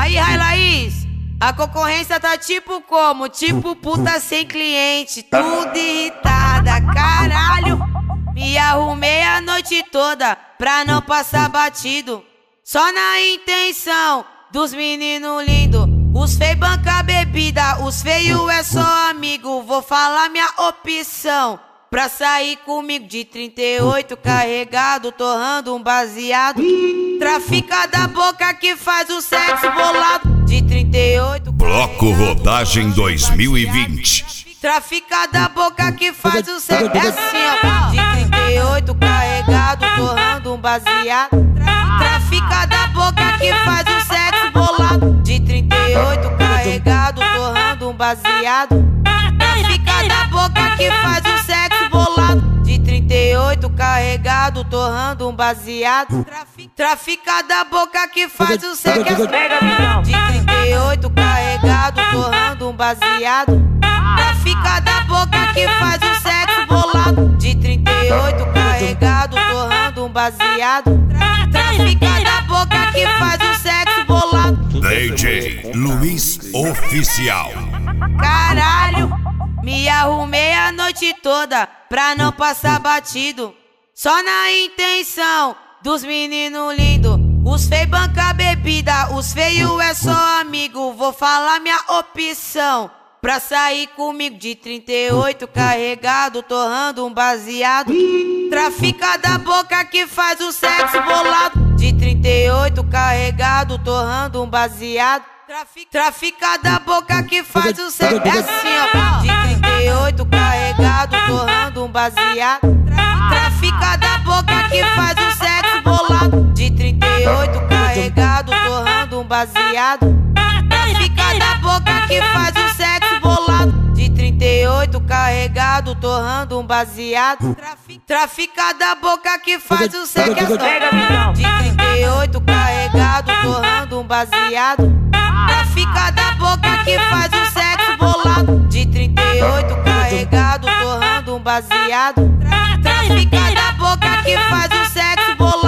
Aí, Laís, a concorrência tá tipo como? Tipo puta sem cliente, tudo irritada, caralho. Me arrumei a noite toda pra não passar batido, só na intenção dos meninos lindos. Os feios banca bebida, os feios é só amigo. Vou falar minha opção pra sair comigo de 38 carregado, torrando um baseado. Trafica da boca que faz o sexo bolado de 38. Bloco Rodagem 2020. Trafica da boca que faz o sexo é assim, ó, de 38 carregado, torrando um baseado. Trafica da boca que faz o sexo bolado de 38 carregado, torrando um baseado. Trafica da boca que faz o sexo bolado de 38 carregado, torrando um baseado. Trafica da boca que faz o sexo de 38 carregado, torrando um baseado. Trafica da boca que faz o sexo bolado de 38 carregado, torrando um baseado. Trafica da boca que faz o sexo bolado. DJ Luiz Oficial. Caralho, me arrumei a noite toda pra não passar batido, só na intenção dos meninos lindos. Os feios banca bebida, os feios é só amigo. Vou falar minha opção pra sair comigo de 38 carregado, torrando um baseado. Trafica da boca que faz o sexo bolado de 38 carregado, torrando um baseado. Trafica da boca que faz o sexo é assim, ó, de 38 carregado, torrando um baseado. Trafica da boca que faz o sexo bolado de 38 carregado, torrando um baseado. Trafica da boca que faz o sexo bolado de 38 carregado, torrando um baseado. Trafica da boca que faz o sexo de 38 carregado, torrando um baseado. Trafica da boca que faz o sexo bolado de 38 carregado, torrando um baseado. Trafica da boca que faz o sexo bolado.